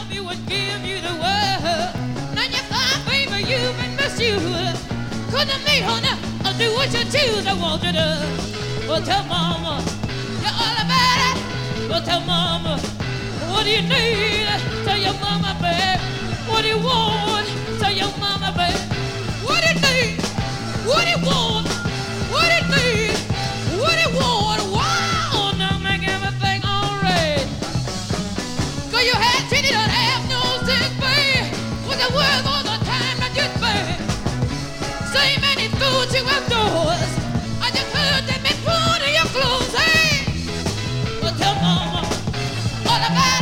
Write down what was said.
love you and give you the world. Now you thought, baby, you've been misused. Couldn't be, honey, I'll do what you choose. I want you to. Well, tell mama you're all about it. Well, tell mama what do you need. Tell your mama, babe, what do you want. Tell your mama, babe, what do you need. What do you want. What do you need. What do you want. Wow, now make everything alright. Cause you had treated her half no sense, babe. Was it worth all the time that you spent? So many fools you outdoors. I just heard them in front of your clothes, hey. Well, tell mama all about